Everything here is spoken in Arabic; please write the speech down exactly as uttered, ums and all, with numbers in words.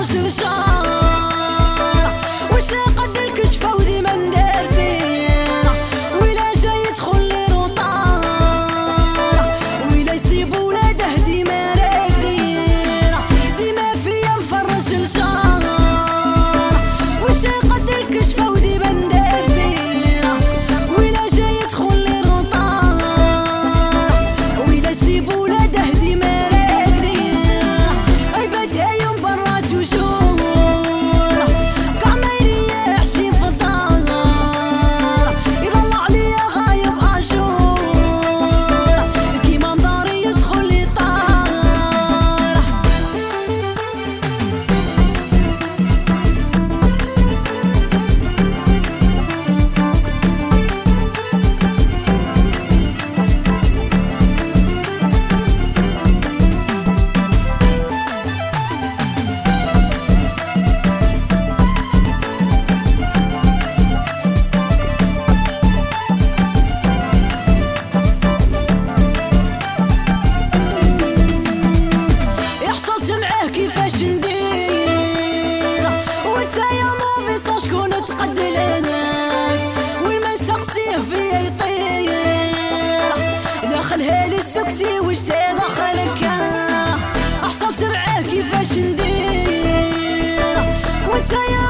الرجل شار وش قد الكشفة وديما ندير سيرة ولا جاي يدخل لي روطار ولا يسيب ولاده ديما راكديرة ديما فيا مفرج الشار وش قد الكشفة وديما ندير سيرة ولا جاي يدخل لي روطار ولا يسيب ولاده ديما راكديرة عيبتها يوم برات وجوه كيفاش ندير وانت يا موفي شكون تقدلناك وين ما نسقسيه فيا يطير داخلها لي السكتي وش داخلك حصلت معاه كيفاش ندير وانت يا